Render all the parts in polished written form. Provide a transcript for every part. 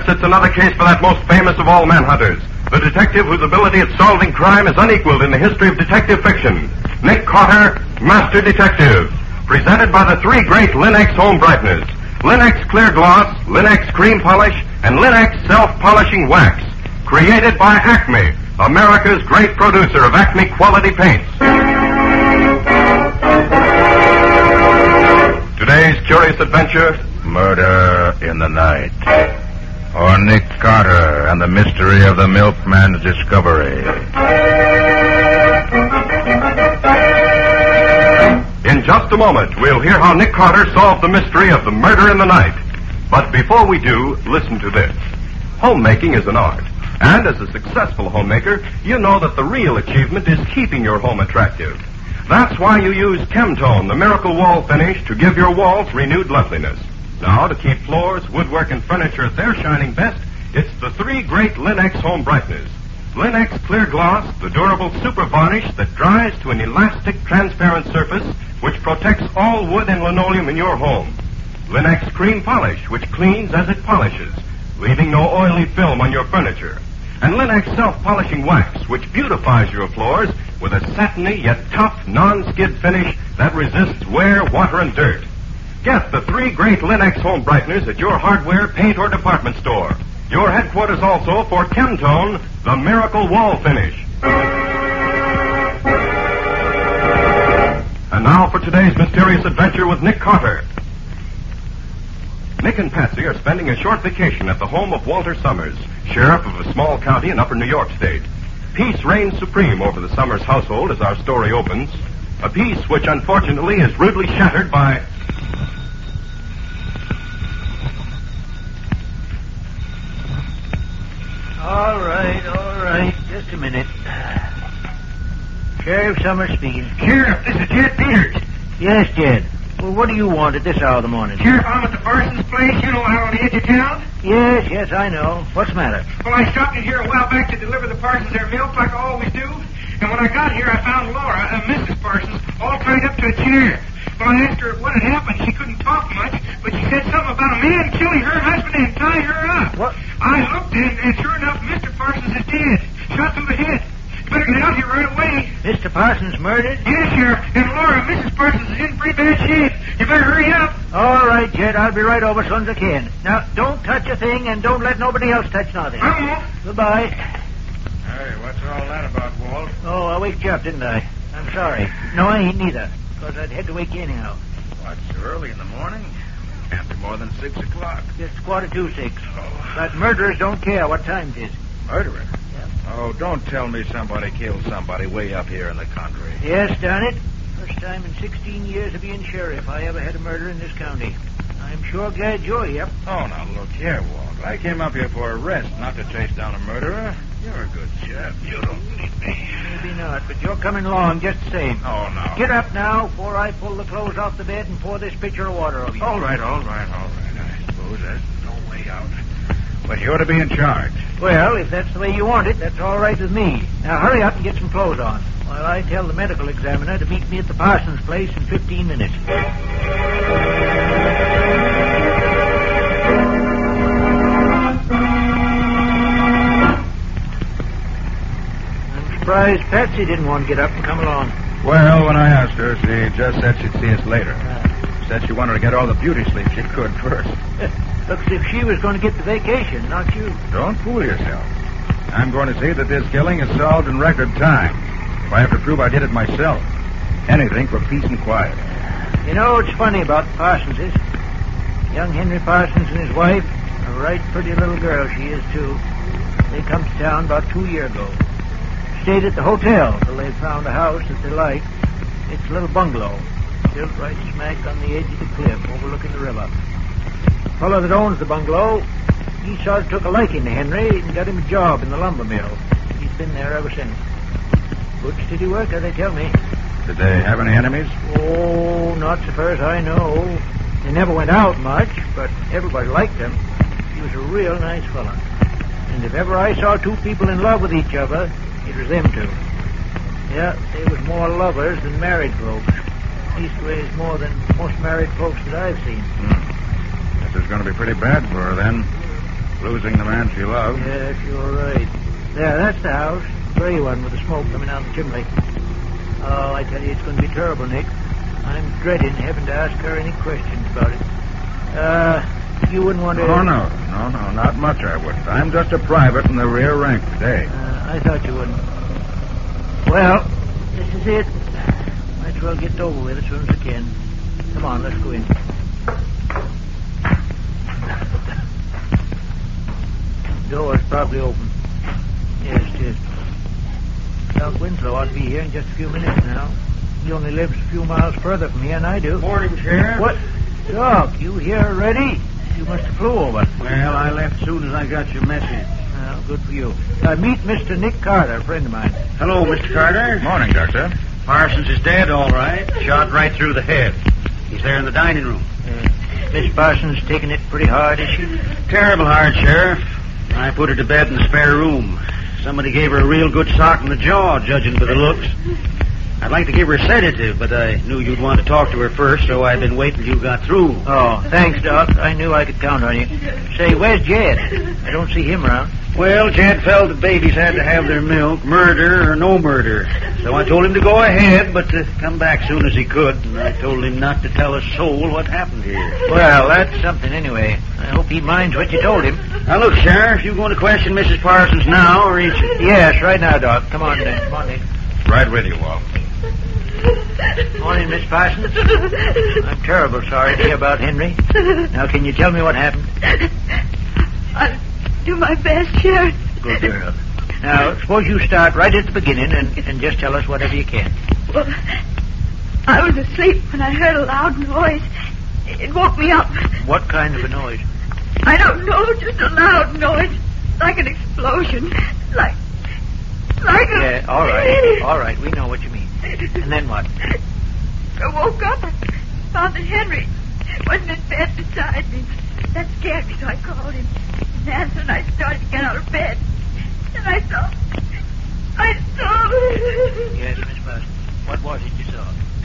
it's another case for that most famous of all manhunters, the detective whose ability at solving crime is unequaled in the history of detective fiction. Nick Carter, Master Detective. Presented by the three great Linex home brighteners. Linex Clear Gloss, Linex Cream Polish, and Linex Self-Polishing Wax. Created by Acme, America's great producer of Acme quality paints. Today's curious adventure, Murder in the Night. Or Nick Carter and the mystery of the milkman's discovery. In just a moment, we'll hear how Nick Carter solved the mystery of the murder in the night. But before we do, listen to this. Homemaking is an art. And as a successful homemaker, you know that the real achievement is keeping your home attractive. That's why you use Chemtone, the miracle wall finish, to give your walls renewed loveliness. Now, to keep floors, woodwork, and furniture at their shining best, it's the three great Linex home brighteners. Linex Clear Gloss, the durable super varnish that dries to an elastic, transparent surface which protects all wood and linoleum in your home. Linex Cream Polish, which cleans as it polishes, leaving no oily film on your furniture. And Linex Self-Polishing Wax, which beautifies your floors with a satiny yet tough, non-skid finish that resists wear, water, and dirt. Get the three great Linex home brighteners at your hardware, paint, or department store. Your headquarters also for Chemtone, the miracle wall finish. And now for today's mysterious adventure with Nick Carter. Nick and Patsy are spending a short vacation at the home of Walter Summers, sheriff of a small county in upper New York State. Peace reigns supreme over the Summers household as our story opens. A peace which unfortunately is rudely shattered by... All right. Just a minute. Sheriff Summers speaking. Sheriff, this is Jed Peters. Yes, Jed. Well, what do you want at this hour of the morning? Sheriff, I'm at the Parsons place, you know, out on the edge of town. Yes, I know. What's the matter? Well, I stopped in here a while back to deliver the Parsons their milk like I always do. And when I got here, I found Laura, Mrs. Parsons, all tied up to a chair. Well, I asked her what had happened. She couldn't talk much, but she said something about a man killing her husband and tying her up. What? I looked, and sure enough, Mr. Parsons is dead. Shot through the head. You better get out here right away. Mr. Parsons murdered? Yes, Sheriff. And Laura, Mrs. Parsons is in pretty bad shape. You better hurry up. All right, Jed. I'll be right over as soon as I can. Now, don't touch a thing, and don't let nobody else touch nothing. I won't. Goodbye. Hey, what's all that about, Walt? Oh, I waked you up, didn't I? I'm sorry. No, I ain't neither, because I'd had to wake you anyhow. What's so early in the morning? Can't be more than 6 o'clock. It's 6:45. Oh. But murderers don't care what time it is. Murderer? Oh, don't tell me somebody killed somebody way up here in the country. Yes, darn it. First time in 16 years of being sheriff I ever had a murder in this county. I'm sure glad you're here. Oh, now look here, Walt. I came up here for a rest, not to chase down a murderer. You're a good chap. You don't need me. Maybe not, but you're coming along just the same. Oh, no. Get up now before I pull the clothes off the bed and pour this pitcher of water over you. All right. I suppose there's no way out. But you're to be in charge. Well, if that's the way you want it, that's all right with me. Now hurry up and get some clothes on, while I tell the medical examiner to meet me at the Parsons place in 15 minutes. I'm surprised Patsy didn't want to get up and come along. Well, when I asked her, she just said she'd see us later. Said she wanted to get all the beauty sleep she could first. Looks as if she was going to get the vacation, not you. Don't fool yourself. I'm going to see that this killing is solved in record time. If I have to prove I did it myself. Anything for peace and quiet. You know, it's funny about the Parsenses. Young Henry Parsons and his wife, a right pretty little girl she is, too. They come to town about 2 years ago. Stayed at the hotel till they found a house that they liked. It's a little bungalow, built right smack on the edge of the cliff overlooking the river. The fellow that owns the bungalow, he sort of took a liking to Henry and got him a job in the lumber mill. He's been there ever since. Good steady worker, they tell me. Did they have any enemies? Oh, not so far as I know. They never went out much, but everybody liked him. He was a real nice fellow. And if ever I saw two people in love with each other, it was them two. Yeah, they was more lovers than married folks. Leastways, more than most married folks that I've seen. This is going to be pretty bad for her, then. Losing the man she loved. Yes, you're right. There, that's the house. Gray one with the smoke coming out the chimney. Oh, I tell you, it's going to be terrible, Nick. I'm dreading having to ask her any questions about it. You wouldn't want to... Oh, no, not much I wouldn't. I'm just a private in the rear rank today. I thought you wouldn't. Well, this is it. Might as well get it over with as soon as I can. Come on, let's go in. Door's probably open. Yes, it is. Doc Winslow ought to be here in just a few minutes now. He only lives a few miles further from here than I do. Morning, Sheriff. What? Doc, you here already? You must have flew over. Well, I left soon as I got your message. Well, good for you. Meet Mr. Nick Carter, a friend of mine. Hello, Mr. Carter. Morning, Doctor. Parsons is dead, all right. Shot right through the head. He's there in the dining room. Miss Parsons taking it pretty hard, is she? Terrible hard, Sheriff. I put her to bed in the spare room. Somebody gave her a real good sock in the jaw, judging by the looks. I'd like to give her a sedative, but I knew you'd want to talk to her first, so I've been waiting till you got through. Oh, thanks, Doc. I knew I could count on you. Say, where's Jed? I don't see him around. Well, Jed felt that babies had to have their milk, murder or no murder. So I told him to go ahead, but to come back soon as he could. And I told him not to tell a soul what happened here. Well, that's something anyway. I hope he minds what you told him. Now, look, Sheriff, you going to question Mrs. Parsons now, or is it? Yes, right now, Doc. Come on, then. Come on, Nick. Right with you, Walt. Morning, Miss Parsons. I'm terrible sorry to hear about Henry. Now, can you tell me what happened? I'll do my best, Sheriff. Good girl. Now, suppose you start right at the beginning and just tell us whatever you can. Well, I was asleep when I heard a loud noise. It woke me up. What kind of a noise? I don't know, just a loud noise. Like an explosion. Like a... Yeah, all right. We know what you mean. And then what? I woke up and found that Henry wasn't in bed beside me. That scared me, so I called him. And answered, and I started to get out of bed. And I saw... Yes, Miss Parsons. What was it you saw?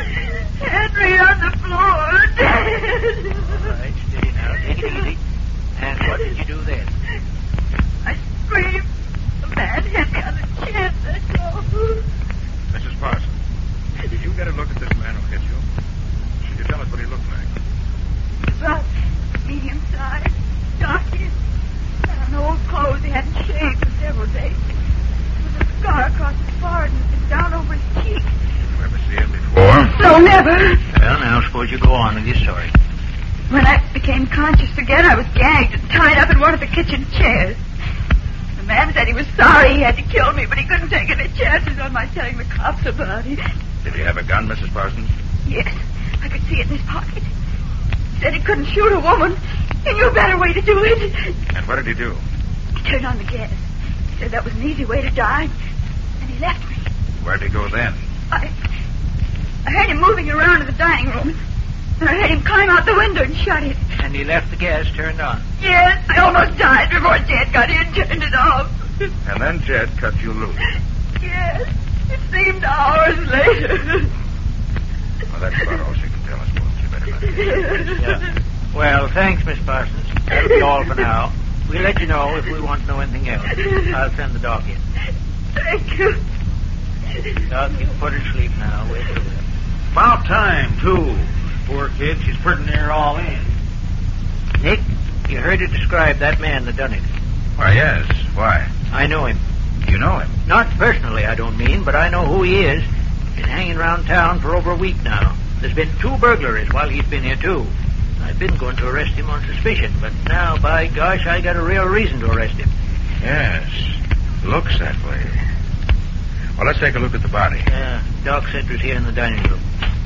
Henry on the floor, dead. All right, steady now. Take it easy. And what did you do then? I screamed. The man hit me on the chin. That's all. Mrs. Parsons, did you get a look at this man who hit you? Could you tell us what he looked like? About medium size, darkish. Had on old clothes. He hadn't shaved for several days. With a scar across his forehead and down over his cheek. Did you ever see him before? No, never. Well, now, suppose you go on with your story. When I became conscious again, I was gagged and tied up in one of the kitchen chairs. The man said he was sorry he had to kill me, but he couldn't take any chances on my telling the cops about it. Did he have a gun, Mrs. Parsons? Yes, I could see it in his pocket. He said he couldn't shoot a woman. He knew a better way to do it. And what did he do? He turned on the gas. He said that was an easy way to die. And he left me. Where'd he go then? I heard him moving around in the dining room. And I heard him climb out the window and shut it. And he left the gas turned on. Yes, I almost died before Jed got in and turned it off. And then Jed cut you loose. Yes, it seemed hours later. Well, that's about all she can tell us, Walt. You better let it. Yeah. Well, thanks, Miss Parsons. That'll be all for now. We'll let you know if we want to know anything else. I'll send the doc in. Thank you. Doc, you can put her to sleep now. Wait till then. About time, too. Poor kid, she's pretty near all in. Nick, you heard her describe that man that done it. Why, yes. Why? I know him. You know him? Not personally, I don't mean, but I know who he is. Been hanging around town for over a week now. There's been 2 burglaries while he's been here, too. I've been going to arrest him on suspicion, but now, by gosh, I got a real reason to arrest him. Yes. Looks that way. Well, let's take a look at the body. Doc said it was here in the dining room.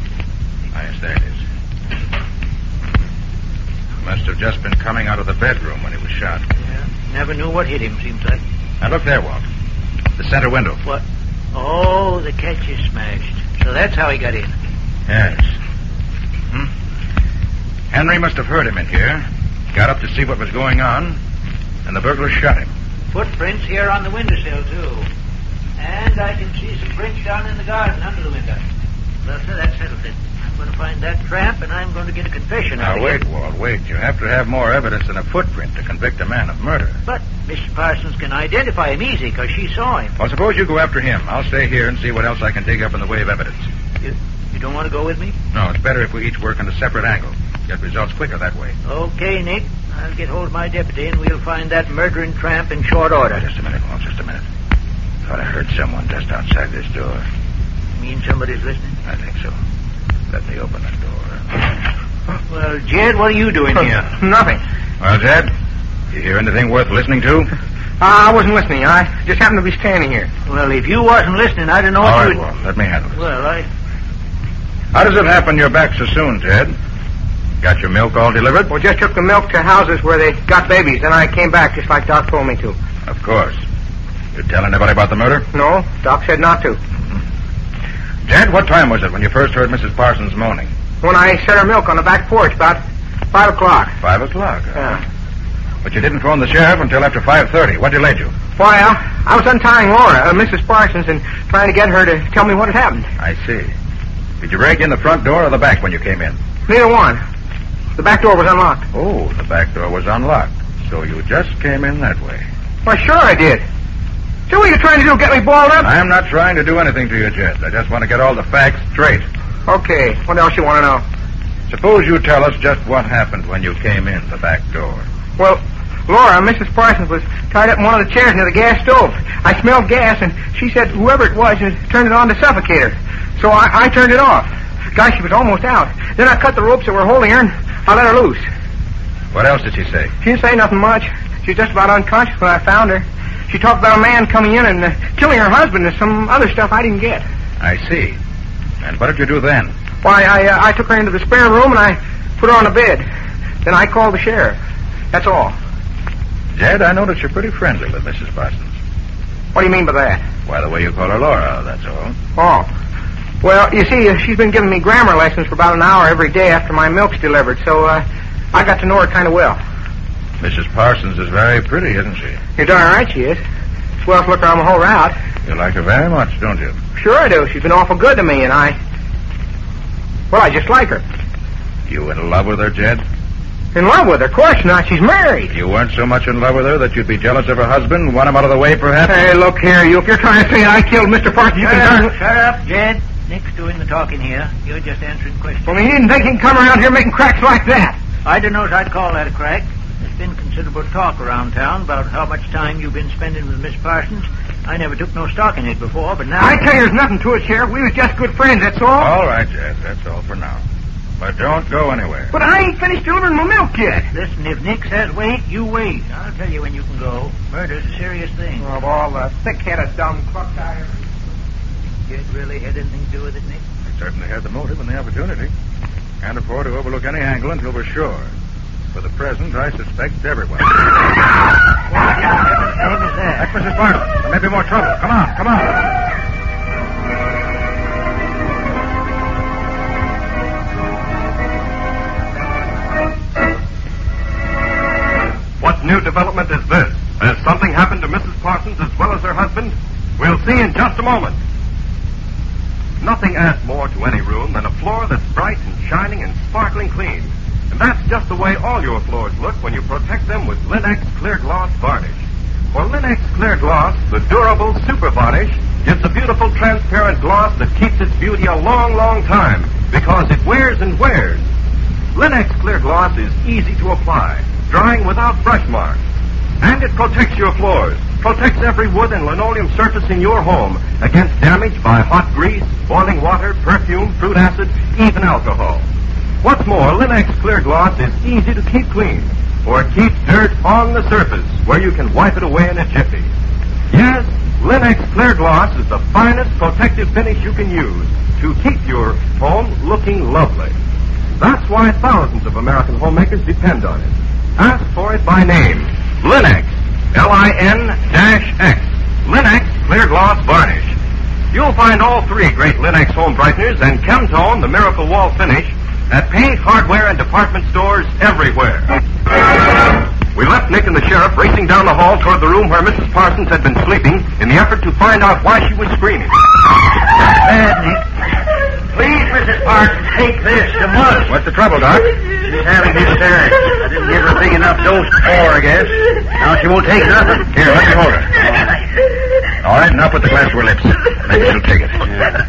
Yes, there it is. Must have just been coming out of the bedroom when he was shot. Yeah. Never knew what hit him, seems like. Now, look there, Walt. The center window. What? Oh, the catch is smashed. So that's how he got in. Yes. Henry must have heard him in here, got up to see what was going on, and the burglar shot him. Footprints here on the windowsill, too. And I can see some prints down in the garden under the window. Well, sir, that settles it. going to find that tramp, and I'm going to get a confession out Now, of wait, him. Walt, wait. You have to have more evidence than a footprint to convict a man of murder. But Mrs. Parsons can identify him easy because she saw him. Well, suppose you go after him. I'll stay here and see what else I can dig up in the way of evidence. You don't want to go with me? No, it's better if we each work on a separate angle. Get results quicker that way. Okay, Nick. I'll get hold of my deputy, and we'll find that murdering tramp in short order. Just a minute, Walt, just a minute. Thought I heard someone just outside this door. You mean somebody's listening? I think so. Let me open the door. Well, Jed, what are you doing here? Nothing. Well, Jed, you hear anything worth listening to? I wasn't listening. I just happened to be standing here. Well, if you wasn't listening, I don't know All what right, you... Walt, let me handle it. Well, How does it happen you're back so soon, Jed? Got your milk all delivered? Well, just took the milk to houses where they got babies, and I came back just like Doc told me to. Of course. You tell anybody about the murder? No, Doc said not to. Jed, what time was it when you first heard Mrs. Parsons moaning? When I set her milk on the back porch, about 5 o'clock. 5 o'clock. Yeah. But you didn't phone the sheriff until after 5:30. What delayed you? Why, I was untying Laura, Mrs. Parsons, and trying to get her to tell me what had happened. I see. Did you break in the front door or the back when you came in? Neither one. The back door was unlocked. Oh, the back door was unlocked. So you just came in that way. Why, sure I did. So what are you trying to do, get me balled up? I'm not trying to do anything to you, Jed. I just want to get all the facts straight. Okay, what else you want to know? Suppose you tell us just what happened when you came in the back door. Well, Laura, Mrs. Parsons, was tied up in one of the chairs near the gas stove. I smelled gas, and she said whoever it was had turned it on to suffocate her. So I turned it off. Gosh, she was almost out. Then I cut the ropes that were holding her, and I let her loose. What else did she say? She didn't say nothing much. She was just about unconscious when I found her. She talked about a man coming in and killing her husband and some other stuff I didn't get. I see. And what did you do then? Why, I took her into the spare room, and I put her on the bed. Then I called the sheriff. That's all. Jed, I notice you're pretty friendly with Mrs. Parsons. What do you mean by that? Why, the way you call her Laura, that's all. Oh. Well, you see, she's been giving me grammar lessons for about an hour every day after my milk's delivered, so I got to know her kind of well. Mrs. Parsons is very pretty, isn't she? You're darn right she is. Swell to look her on the whole route. You like her very much, don't you? Sure I do. She's been awful good to me, and I just like her. You in love with her, Jed? In love with her? Of course not. She's married. You weren't so much in love with her that you'd be jealous of her husband, want him out of the way, perhaps? Hey, look here, you. If you're trying to say I killed Mr. Parsons, you can Shut up, Jed. Nick's doing the talking here. You're just answering questions. Well, he didn't think he can come around here making cracks like that. I don't know if I'd call that a crack. There's been considerable talk around town about how much time you've been spending with Miss Parsons. I never took no stock in it before, but now... I tell you, there's nothing to it, Sheriff. We was just good friends, that's all. All right, Jed, that's all for now. But don't go anywhere. But I ain't finished delivering my milk yet. Listen, if Nick says wait, you wait. I'll tell you when you can go. Murder's a serious thing. Of all the thick-headed dumb clucks I ever... Jed really had anything to do with it, Nick? We certainly had the motive and the opportunity. Can't afford to overlook any angle until we're sure. For the present, I suspect everyone. What in heaven's name is that? That's Mrs. Barnum. There may be more trouble. Come on, come on. What new development is this? Has something happened to Mrs. Parsons as well as her husband? We'll see in just a moment. Nothing adds more to any room than a floor that's bright and shining and sparkling clean. And that's just the way all your floors look when you protect them with Linex Clear Gloss Varnish. For Linex Clear Gloss, the durable super varnish gives a beautiful transparent gloss that keeps its beauty a long, long time because it wears and wears. Linex Clear Gloss is easy to apply, drying without brush marks. And it protects your floors, protects every wood and linoleum surface in your home against damage by hot grease, boiling water, perfume, fruit acid, even alcohol. What's more, Linex Clear Gloss is easy to keep clean, for it keeps dirt on the surface where you can wipe it away in a jiffy. Yes, Linex Clear Gloss is the finest protective finish you can use to keep your home looking lovely. That's why thousands of American homemakers depend on it. Ask for it by name. Linex. L-I-N-X. Linex Clear Gloss Varnish. You'll find all three great Linex home brighteners and Chemtone, the Miracle Wall Finish, at paint, hardware, and department stores everywhere. We left Nick and the sheriff racing down the hall toward the room where Mrs. Parsons had been sleeping in the effort to find out why she was screaming. Bad, Nick. Please, Mrs. Parsons, take this. You must. What's the trouble, Doc? She's having hysterics. I didn't give her a big enough dose before, I guess. Now she won't take nothing. Here, let me hold her. All right, now put the glass to her lips. Maybe she'll take it.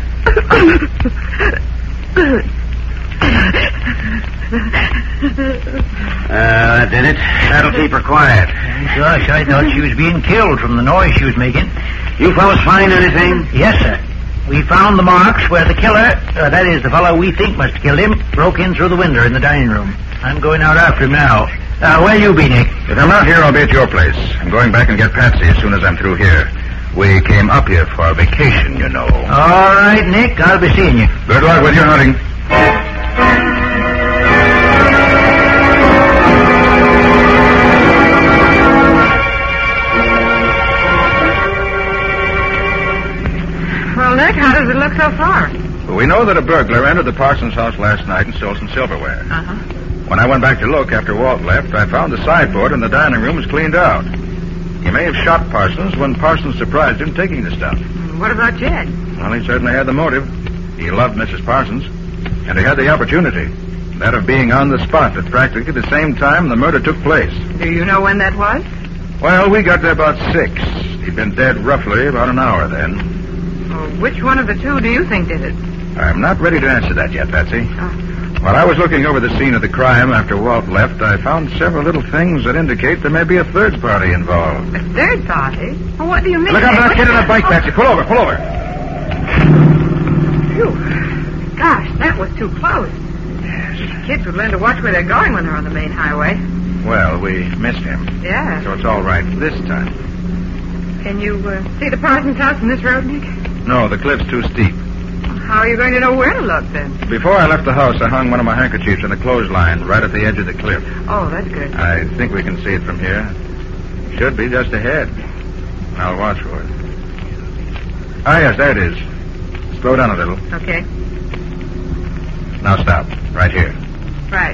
That did it. That'll keep her quiet. Gosh, I thought she was being killed from the noise she was making. You fellas find anything? Yes, sir. We found the marks where the killer, that is, the fellow we think must have killed him, broke in through the window in the dining room. I'm going out after him now. Where you be, Nick? If I'm not here, I'll be at your place. I'm going back and get Patsy as soon as I'm through here. We came up here for a vacation, you know. All right, Nick. I'll be seeing you. Good luck with your hunting. Well, Nick, how does it look so far? Well, we know that a burglar entered the Parsons house last night and stole some silverware. Uh-huh. When I went back to look after Walt left, I found the sideboard in the dining room was cleaned out. He may have shot Parsons when Parsons surprised him taking the stuff. What about Jed? Well, he certainly had the motive. He loved Mrs. Parsons, and he had the opportunity, that of being on the spot at practically the same time the murder took place. Do you know when that was? Well, we got there about 6. He'd been dead roughly about an hour then. Well, which one of the two do you think did it? I'm not ready to answer that yet, Patsy. Oh. While I was looking over the scene of the crime after Walt left, I found several little things that indicate there may be a third party involved. A third party? Well, what do you mean? Look out for that kid on the bike, Patsy. Pull over. Phew. Gosh, that was too close. Yes. Kids would learn to watch where they're going when they're on the main highway. Well, we missed him. Yeah. So it's all right this time. Can you see the Parsons house from this road, Nick? No, the cliff's too steep. How are you going to know where to look, then? Before I left the house, I hung one of my handkerchiefs in the clothesline right at the edge of the cliff. Oh, that's good. I think we can see it from here. Should be just ahead. I'll watch for it. Ah, yes, there it is. Slow down a little. Okay. Now stop. Right here. Right.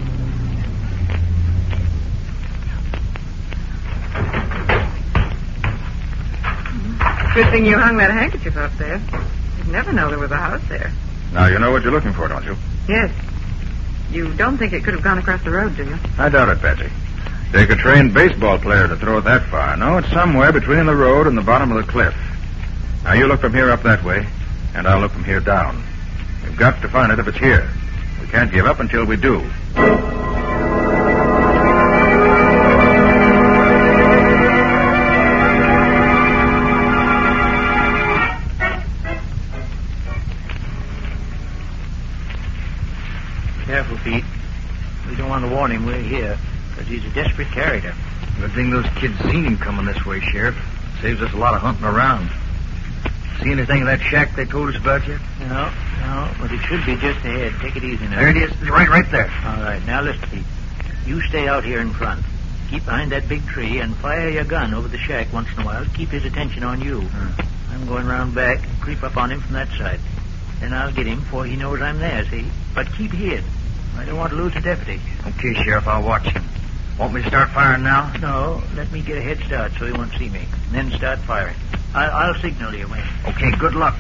Good thing you hung that handkerchief up there. You'd never know there was a house there. Now you know what you're looking for, don't you? Yes. You don't think it could have gone across the road, do you? I doubt it, Patsy. Take a trained baseball player to throw it that far. No, it's somewhere between the road and the bottom of the cliff. Now you look from here up that way, and I'll look from here down. We've got to find it if it's here. We can't give up until we do. Careful, Pete. We don't want to warn him we're here, because he's a desperate character. Good thing those kids seen him coming this way, Sheriff. Saves us a lot of hunting around. See anything of that shack they told us about yet? No, but it should be just ahead. Take it easy now. There it is. Right there. All right, now listen, Pete. You stay out here in front. Keep behind that big tree and fire your gun over the shack once in a while to keep his attention on you. I'm going round back and creep up on him from that side. Then I'll get him before he knows I'm there, see? But keep hid. I don't want to lose the deputy. Okay, Sheriff, I'll watch him. Want me to start firing now? No, let me get a head start so he won't see me. And then start firing. I'll signal you when. Okay, good luck.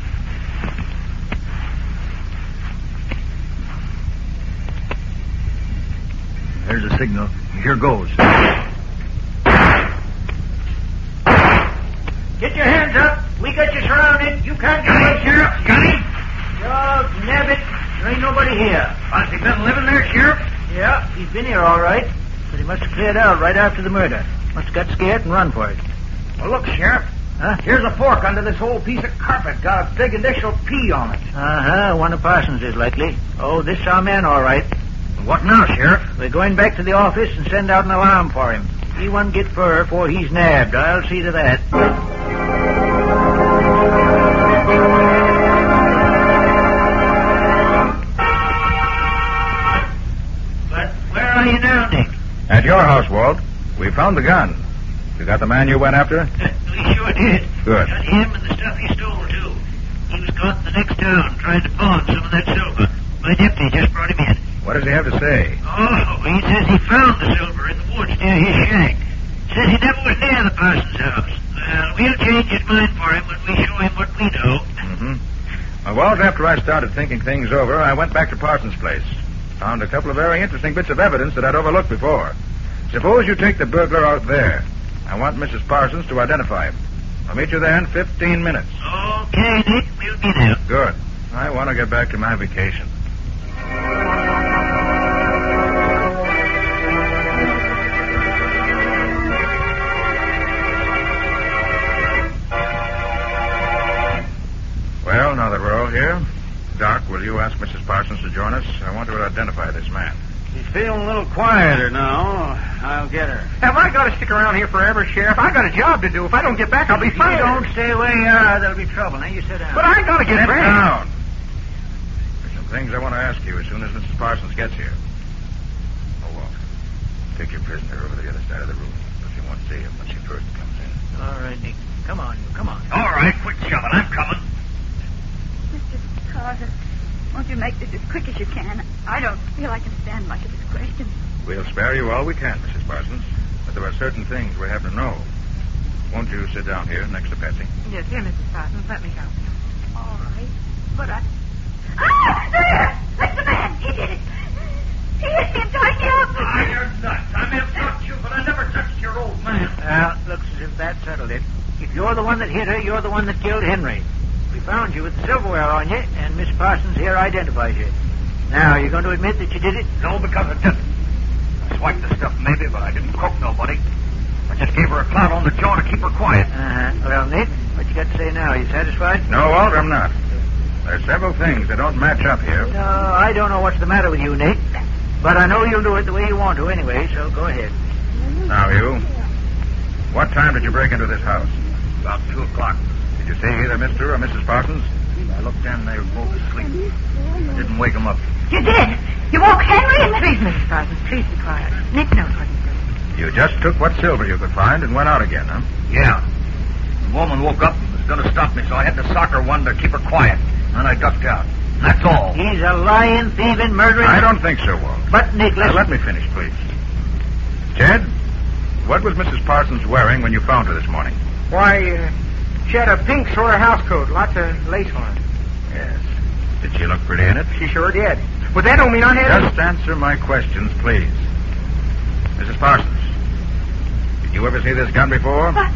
There's a signal. Here goes. Get your hands up. We got you surrounded. You can't get away, Sheriff. Got him? Oh, nabbit. There ain't nobody here. Has he been living there, Sheriff? Yeah, he's been here all right. But he must have cleared out right after the murder. Must have got scared and run for it. Well, look, Sheriff. Huh? Here's a fork under this old piece of carpet. Got a big initial P on it. Uh-huh. One of Parsons is likely. Oh, this is our man, all right. What now, Sheriff? We're going back to the office and send out an alarm for him. He won't get fur before he's nabbed. I'll see to that. But where are you now, Nick? At your house, Walt. We found the gun. You got the man you went after? We sure did. Good. Got him and the stuff he stole, too. He was caught in the next town trying to pawn some of that silver. My deputy just brought him in. What does he have to say? Oh, he says he found the silver in the woods near his shack. Says he never was near the Parsons house. Well, we'll change his mind for him when we show him what we know. Mm-hmm. Well, Walt, after I started thinking things over, I went back to Parsons' place. Found a couple of very interesting bits of evidence that I'd overlooked before. Suppose you take the burglar out there. I want Mrs. Parsons to identify him. I'll meet you there in 15 minutes. Okay, Nick. We'll be there. Good. I want to get back to my vacation. Well, now that we're all here, Doc, will you ask Mrs. Parsons to join us? I want her to identify this man. She's feeling a little quieter now. I'll get her. Have I got to stick around here forever, Sheriff? I got a job to do. If I don't get back, I'll be If you fired. don't stay where you are, there'll be trouble. Now, you sit down. But I got to get Sit back. down. There's some things I want to ask you as soon as Mrs. Parsons gets here. Oh, Walt, take your prisoner over to the other side of the room, but you won't see him when she first comes in. All right, Nick. Come on. All right, quit shoving. I'm coming. Mr. Carter, won't you make this as quick as you can? I don't feel I can stand much of this question. We'll spare you all we can, Mrs. Parsons, but there are certain things we have to know. Won't you sit down here next to Patsy? Yes, here, Mrs. Parsons. Let me help you. All right, but I... Ah! There! That's the man! He did it! He hit me and tied me up! Ah, you're nuts. I may have touched you, but I never touched your old man. Well, looks as if that settled it. If you're the one that hit her, you're the one that killed Henry. We found you with silverware on you, and Miss Parsons here identifies you. Now, you're going to admit that you did it? No, because I didn't. I swiped the stuff maybe, but I didn't croak nobody. I just gave her a clout on the jaw to keep her quiet. Well, Nick, what you got to say now? Are you satisfied? No, Walt, I'm not. There's several things that don't match up here. No, I don't know what's the matter with you, Nick. But I know you'll do it the way you want to anyway, so go ahead. Now, you. What time did you break into this house? About 2 o'clock. Did you see either Mr. or Mrs. Parsons? I looked in, they were both asleep. I didn't wake them up. You did! You woke Henry and... Please, Mrs. Parsons, please be quiet. Nick knows what he's doing. You just took what silver you could find and went out again, huh? Yeah. The woman woke up and was going to stop me, so I had to sock her one to keep her quiet. And I ducked out. That's all. He's a lying, thieving, murdering... I don't think so, Walt. But, Nick, Now, listen... let me finish, please. Jed, what was Mrs. Parsons wearing when you found her this morning? Why, she had a pink sort of house coat, lots of lace on it. Yes. Did she look pretty in it? She sure did. But that don't mean I had... Just answer my questions, please. Mrs. Parsons, did you ever see this gun before? But...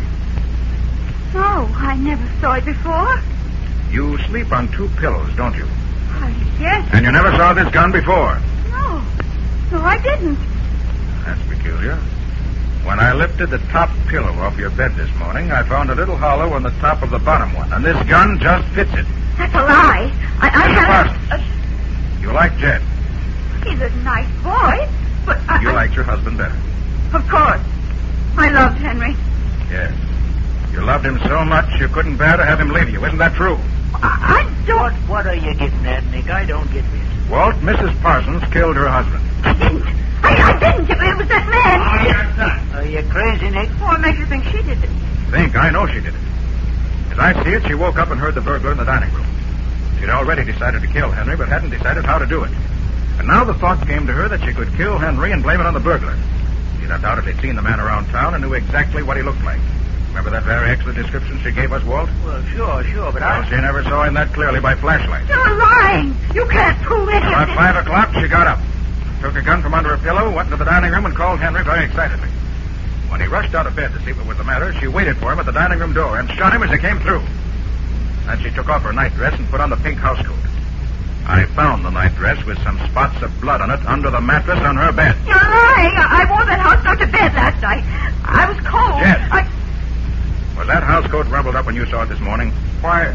No, I never saw it before. You sleep on 2 pillows, don't you? Yes. And you never saw this gun before? No. No, I didn't. That's peculiar. When I lifted the top pillow off your bed this morning, I found a little hollow on the top of the bottom one, and this gun just fits it. That's a lie. I Mrs. haven't... Parsons, you like Jed. He's a nice boy, but I... You liked your husband better. Of course. I loved Henry. Yes. You loved him so much you couldn't bear to have him leave you. Isn't that true? I don't... What are you getting at, Nick? I don't get this. Walt, Mrs. Parsons killed her husband. I didn't. I didn't. It was that man. Oh, you're nuts. Are you crazy, Nick? What makes you think she did it? Think, I know she did it. As I see it, she woke up and heard the burglar in the dining room. She'd already decided to kill Henry, but hadn't decided how to do it. And now the thought came to her that she could kill Henry and blame it on the burglar. She'd undoubtedly seen the man around town and knew exactly what he looked like. Remember that very excellent description she gave us, Walt? Well, sure, but Well, she never saw him that clearly by flashlight. You're lying. You can't prove any of About this. 5 o'clock, she got up, took a gun from under her pillow, went into the dining room, and called Henry very excitedly. When he rushed out of bed to see what was the matter, she waited for him at the dining room door and shot him as he came through. Then she took off her nightdress and put on the pink housecoat. I found the nightdress with some spots of blood on it under the mattress on her bed. You're lying. I wore that housecoat to bed last night. I was cold. Jed. Was that housecoat rumpled up when you saw it this morning? Why...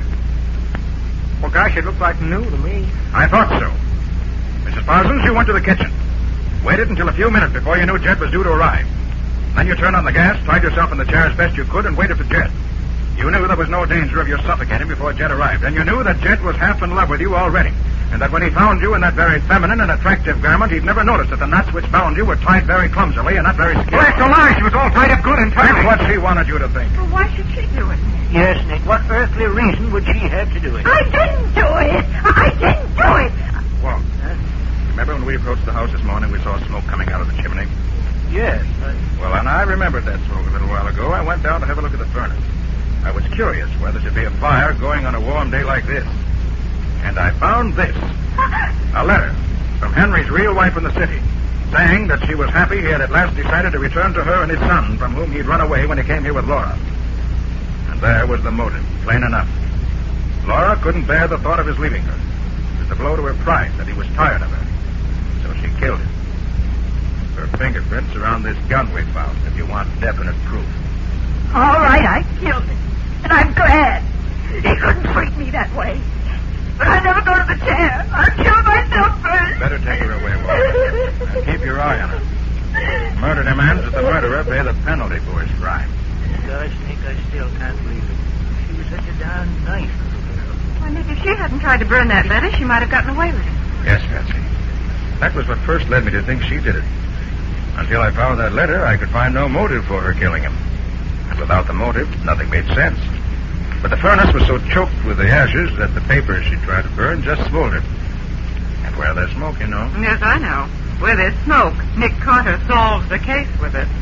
Well, gosh, it looked like new to me. I thought so. Mrs. Parsons, you went to the kitchen. Waited until a few minutes before you knew Jed was due to arrive. Then you turned on the gas, tied yourself in the chair as best you could, and waited for Jed. You knew there was no danger of your suffocating before Jed arrived, and you knew that Jed was half in love with you already, and that when he found you in that very feminine and attractive garment, he'd never noticed that the knots which bound you were tied very clumsily and not very skillfully. Well, that's a lie. She was all tied up good and tight. That's what she wanted you to think. Well, why should she do it? Yes, Nick. What earthly reason would she have to do it? I didn't do it. I didn't do it. Walt, remember when we approached the house this morning, we saw smoke coming out of the chimney? Yes. Well, and I remembered that smoke a little while ago. I went down to have a look at the furnace. I was curious whether there'd be a fire going on a warm day like this. And I found this. A letter from Henry's real wife in the city, saying that she was happy he had at last decided to return to her and his son, from whom he'd run away when he came here with Laura. And there was the motive, plain enough. Laura couldn't bear the thought of his leaving her. It was a blow to her pride that he was tired of her. So she killed him. Her fingerprints are on this gun we found, if you want definite proof. All right, I killed him. And I'm glad. He couldn't treat me that way. But I'll never go to the chair. I'll kill myself first. Better take her away, Walter. And keep your eye on her. Murder demands that the murderer pay the penalty for his crime. Gosh, Nick, I still can't believe it. She was such a darn nice little girl. Well, Nick, if she hadn't tried to burn that letter, she might have gotten away with it. Yes, Patsy. That was what first led me to think she did it. Until I found that letter, I could find no motive for her killing him. And without the motive, nothing made sense. But the furnace was so choked with the ashes that the paper she tried to burn just smoldered. And where there's smoke, you know. Yes, I know. Where there's smoke, Nick Carter solves the case with it.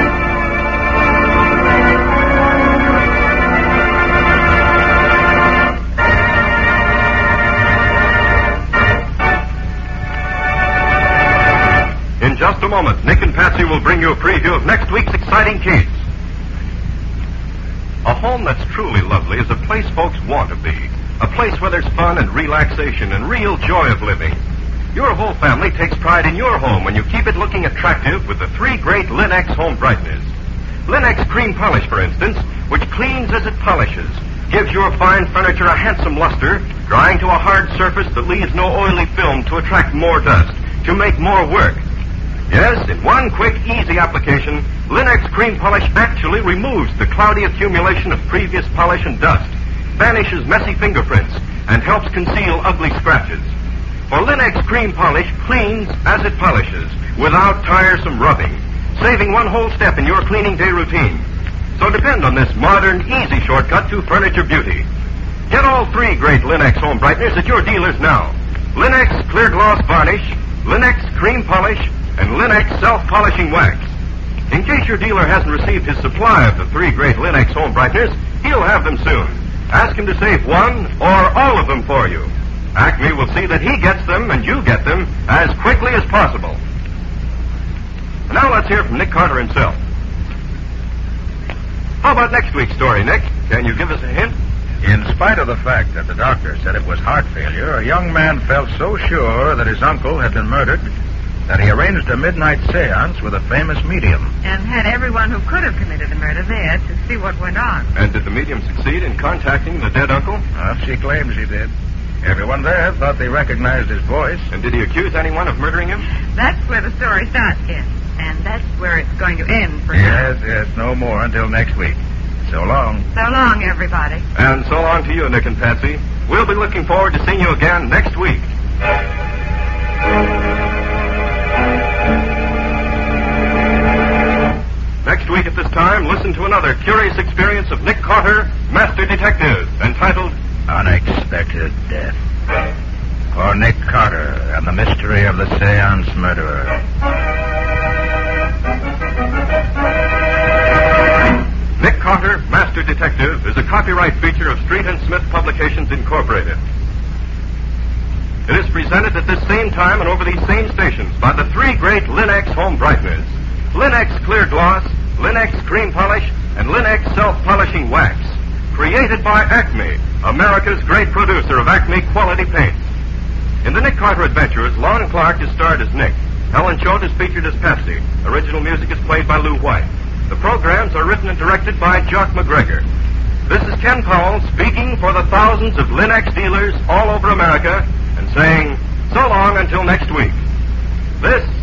In just a moment, Nick and Patsy will bring you a preview of next week's exciting case. A home that's truly lovely is a place folks want to be. A place where there's fun and relaxation and real joy of living. Your whole family takes pride in your home when you keep it looking attractive with the 3 great Linux home brighteners. Linux Cream Polish, for instance, which cleans as it polishes, gives your fine furniture a handsome luster, drying to a hard surface that leaves no oily film to attract more dust, to make more work. Yes, in one quick, easy application, Linux Cream Polish actually removes the cloudy accumulation of previous polish and dust, banishes messy fingerprints, and helps conceal ugly scratches. For Linux Cream Polish cleans as it polishes, without tiresome rubbing, saving one whole step in your cleaning day routine. So depend on this modern, easy shortcut to furniture beauty. Get all 3 great Linux home brighteners at your dealers now. Linux Clear Gloss Varnish, Linux Cream Polish, and Linux Self-Polishing Wax. In case your dealer hasn't received his supply of the 3 great Linux home brighteners, he'll have them soon. Ask him to save one or all of them for you. Acme will see that he gets them and you get them as quickly as possible. Now let's hear from Nick Carter himself. How about next week's story, Nick? Can you give us a hint? In spite of the fact that the doctor said it was heart failure, a young man felt so sure that his uncle had been murdered that he arranged a midnight seance with a famous medium. And had everyone who could have committed the murder there to see what went on. And did the medium succeed in contacting the dead uncle? Well, she claims he did. Everyone there thought they recognized his voice. And did he accuse anyone of murdering him? That's where the story starts, Ken. And that's where it's going to end for now. Yes, no more until next week. So long. So long, everybody. And so long to you, Nick and Patsy. We'll be looking forward to seeing you again next week. Next week at this time, listen to another curious experience of Nick Carter, Master Detective, entitled Unexpected Death. For Nick Carter and the mystery of the seance murderer. Nick Carter, Master Detective, is a copyright feature of Street and Smith Publications, Incorporated. It is presented at this same time and over these same stations by the 3 great Linux home brighteners. Linux Clear Gloss, Linux Cream Polish, and Linux Self-Polishing Wax. Created by Acme, America's great producer of Acme quality paints. In the Nick Carter Adventures, Lon Clark is starred as Nick. Helen Choate is featured as Patsy. Original music is played by Lou White. The programs are written and directed by Jock McGregor. This is Ken Powell speaking for the thousands of Linux dealers all over America and saying so long until next week. This